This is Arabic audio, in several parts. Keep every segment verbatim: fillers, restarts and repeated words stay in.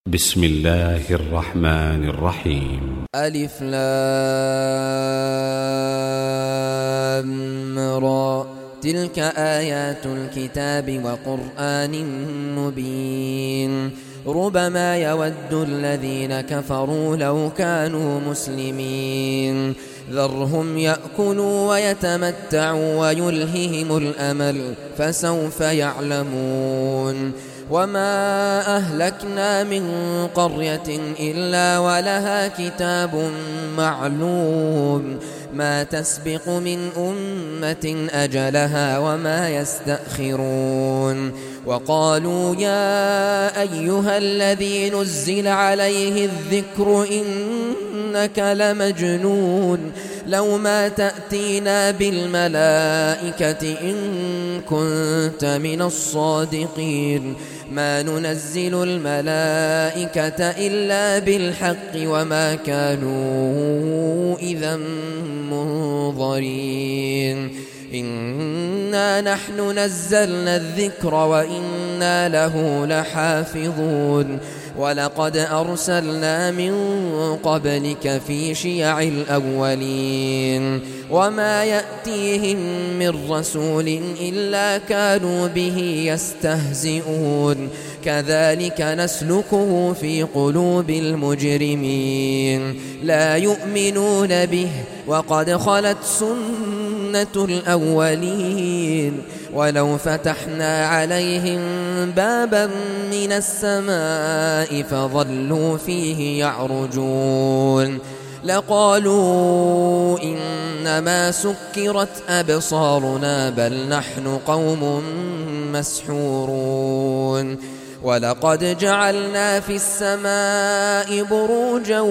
بسم الله الرحمن الرحيم. ألف لام را تلك آيات الكتاب وقرآن مبين ربما يود الذين كفروا لو كانوا مسلمين ذرهم يأكلوا ويتمتعوا ويلههم الأمل فسوف يعلمون وما أهلكنا من قرية إلا ولها كتاب معلوم ما تسبق من أمة أجلها وما يستأخرون وقالوا يا أيها الذي نزل عليه الذكر إنك لمجنون لو ما تأتينا بالملائكة إن كنت من الصادقين ما ننزل الملائكة إلا بالحق وما كانوا إذا منظرين إنا نحن نزلنا الذكر وإنا له لحافظون ولقد أرسلنا من قبلك في شيع الأولين وما يأتيهم من رسول إلا كانوا به يستهزئون كذلك نسلكه في قلوب المجرمين لا يؤمنون به وقد خلت سنة الأولين ولو فتحنا عليهم بابا من السماء فظلوا فيه يعرجون لقالوا إنما سكرت أبصارنا بل نحن قوم مسحورون ولقد جعلنا في السماء بروجا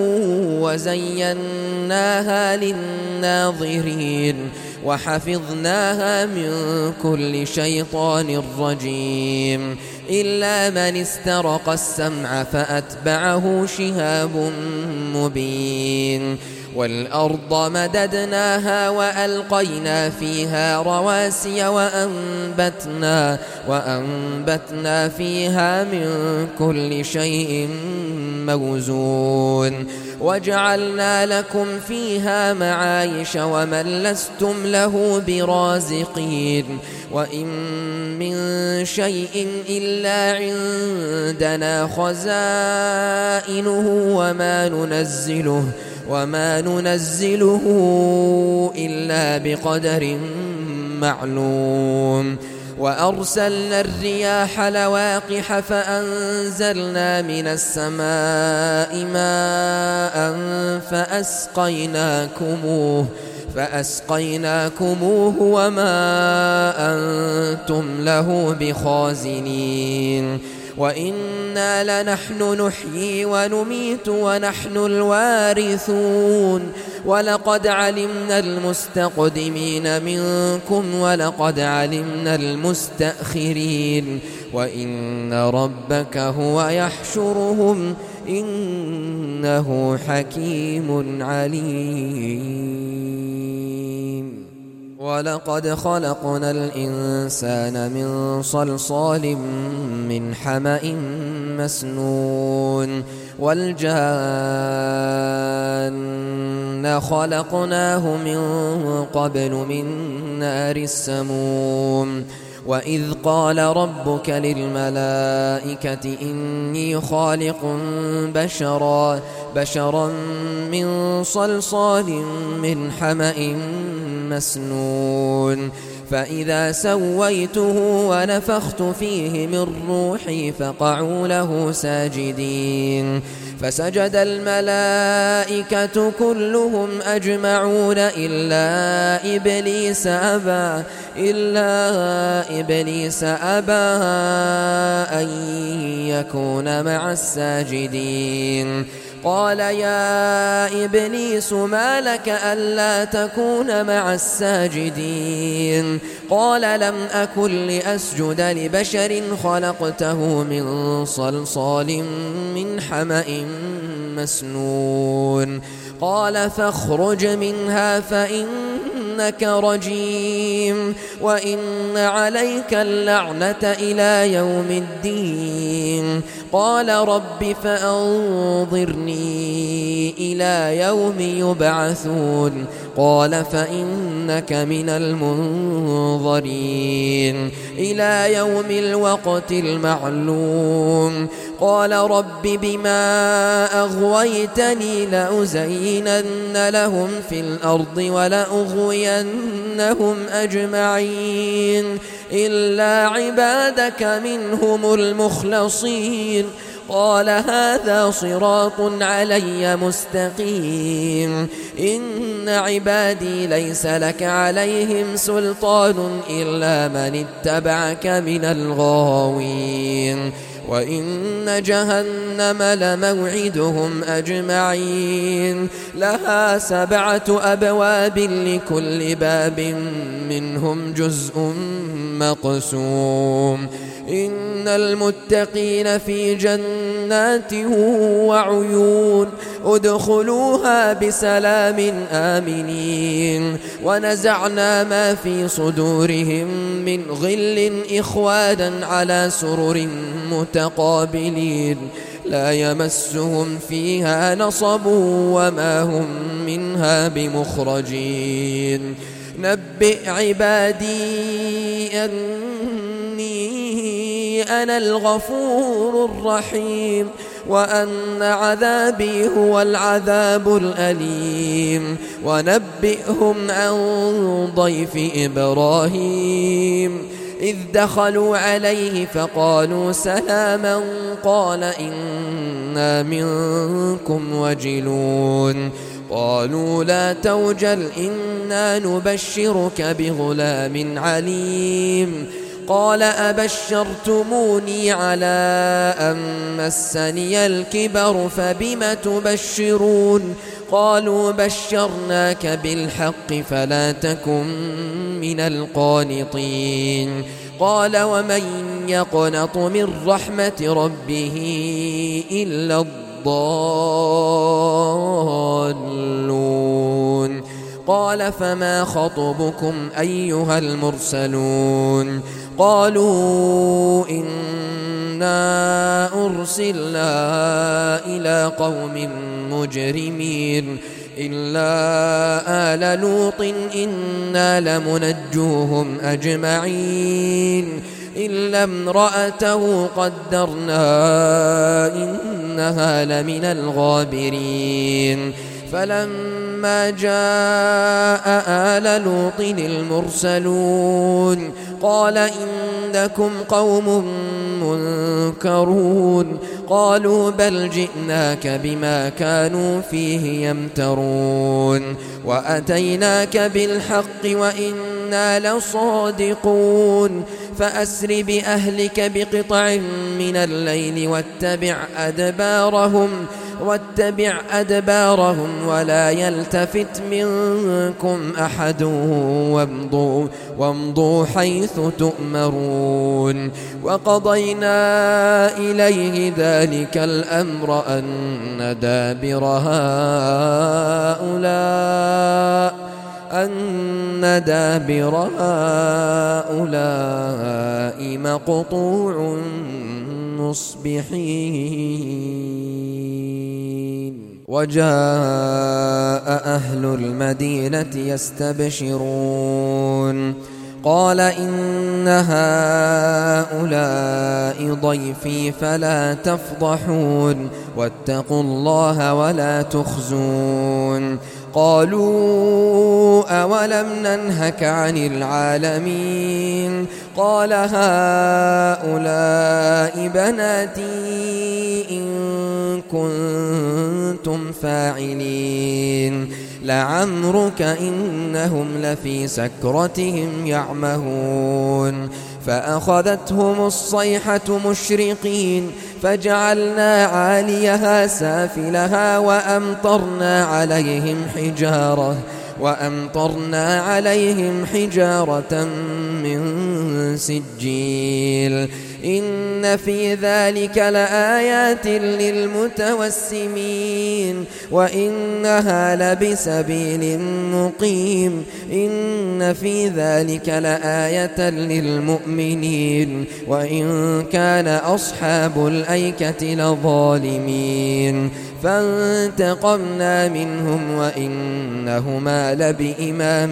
وزيناها للناظرين وحفظناها من كل شيطان رجيم إلا من استرق السمع فأتبعه شهاب مبين والأرض مددناها وألقينا فيها رواسي وأنبتنا, وأنبتنا فيها من كل شيء موزون وجعلنا لكم فيها معايش ومن لستم له برازقين وإن من شيء إلا عندنا خزائنه وما ننزله وما ننزله إلا بقدر معلوم وأرسلنا الرياح لواقح فأنزلنا من السماء ماء فأسقيناكموه فأسقيناكموه وما أنتم له بخازنين وإنا لنحن نحيي ونميت ونحن الوارثون ولقد علمنا المستقدمين منكم ولقد علمنا المستأخرين وإن ربك هو يحشرهم إنه حكيم عليم ولقد خلقنا الإنسان من صلصال من حمأ مسنون والجان خلقناه من قبل من نار السموم وإذ قال ربك للملائكة إني خالق بشرا بشرا من صلصال من حمأ مسنون فإذا سويته ونفخت فيه من روحي فقعوا له ساجدين فسجد الملائكة كلهم أجمعون إلا إبليس أبى إلا إبليس أبى أن يكون مع الساجدين قال يا إبليس ما لك ألا تكون مع الساجدين قال لم أكن لأسجد لبشر خلقته من صلصال من حمأ مسنون قال فاخرج منها فإنك رجيم وإن عليك اللعنة إلى يوم الدين قال رب فأنظرني إلى يوم يبعثون قال فإنك من المنظرين إلى يوم الوقت المعلوم قال رب بما أغويتني لأزينن لهم في الأرض ولأغوينهم أجمعين إلا عبادك منهم المخلصين قال هذا صراط علي مستقيم إن عبادي ليس لك عليهم سلطان إلا من اتبعك من الغاوين وإن جهنم لموعدهم أجمعين لها سبعة أبواب لكل باب منهم جزء مقسوم إن المتقين في جنات وعيون ادخلوها بسلام آمنين ونزعنا ما في صدورهم من غل إخوانا على سرر متقابلين لا يمسهم فيها نصب وما هم منها بمخرجين نبئ عبادي أني أنا الغفور الرحيم وأن عذابي هو العذاب الأليم ونبئهم عن ضيف إبراهيم إذ دخلوا عليه فقالوا سلاما قال إنا منكم وجلون قالوا لا توجل إنا نبشرك بغلام عليم قال أبشرتموني على أن مسني الكبر فبم تبشرون قالوا بشرناك بالحق فلا تكن من القانطين قال ومن يقنط من رحمة ربه إلا الضالون قال فما خطبكم أيها المرسلون قالوا إنا أرسلنا إلى قوم مجرمين إلا آل لوط إنا لمنجوهم أجمعين إلا امرأته قدرنا إنها لمن الغابرين فلما جاء آل لوط المرسلون قال إنكم قوم منكرون قالوا بل جئناك بما كانوا فيه يمترون وأتيناك بالحق وإنا لصادقون فأسر بأهلك بقطع من الليل واتبع أدبارهم واتبع أدبارهم ولا يلتفت منكم أحد وامضوا, وامضوا حيث تؤمرون وقضينا إليه ذلك الأمر أن دابر هؤلاء أن دابر هؤلاء مقطوع مصبحين وجاء أهل المدينة يستبشرون قال إن هؤلاء ضيفي فلا تفضحون واتقوا الله ولا تخزون قالوا أولم ننهك عن العالمين قال هؤلاء بناتي إن كنتم فاعلين لعمرك إنهم لفي سكرتهم يعمهون فأخذتهم الصيحة مشرقين فجعلنا عاليها سافلها وأمطرنا عليهم حجارة وأمطرنا عليهم حجارة من سجيل إن في ذلك لآيات للمتوسمين وإنها لبسبيل مقيم إن في ذلك لآية للمؤمنين وإن كان أصحاب الأيكة لظالمين فانتقمنا منهم وإنهما لبإمام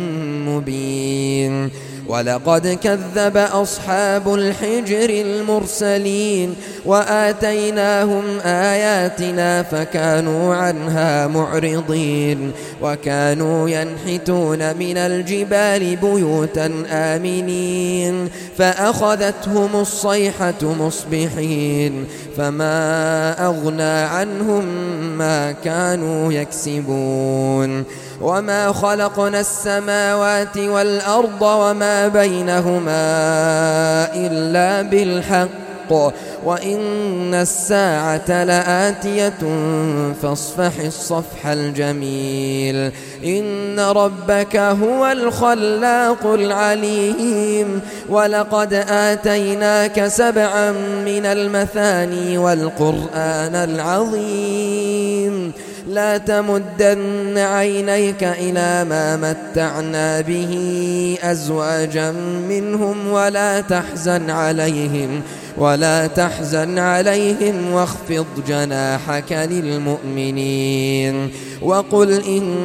مبين ولقد كذب أصحاب الحجر المرسلين وآتيناهم آياتنا فكانوا عنها معرضين وكانوا ينحتون من الجبال بيوتا آمنين فأخذتهم الصيحة مصبحين فما أغنى عنهم ما كانوا يكسبون وما خلقنا السماوات والأرض وما بينهما إلا بالحق وإن الساعة لآتية فاصفح الصفح الجميل إن ربك هو الخلاق العليم ولقد آتيناك سبعا من المثاني والقرآن العظيم لا تمدن عينيك إلى ما متعنا به أزواجا منهم ولا تحزن عليهم ولا تحزن عليهم واخفض جناحك للمؤمنين وقل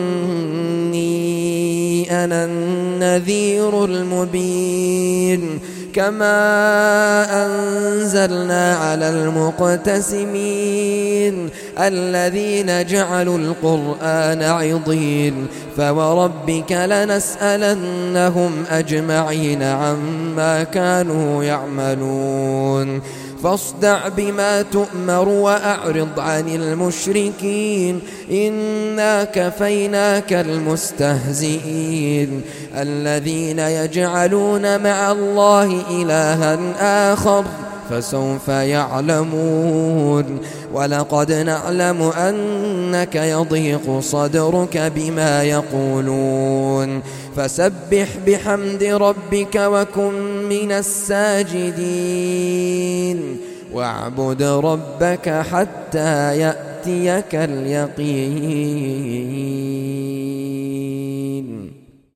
إني أنا النذير المبين كما أنزلنا على المقتسمين الذين جعلوا القرآن عضين فوربك لنسألنهم أجمعين عما كانوا يعملون فاصدع بما تؤمر وأعرض عن المشركين إنا كفيناك المستهزئين الذين يجعلون مع الله إلها آخر فسوف يعلمون ولقد نعلم أنك يضيق صدرك بما يقولون فسبح بحمد ربك وكن من الساجدين واعبد ربك حتى يأتيك اليقين.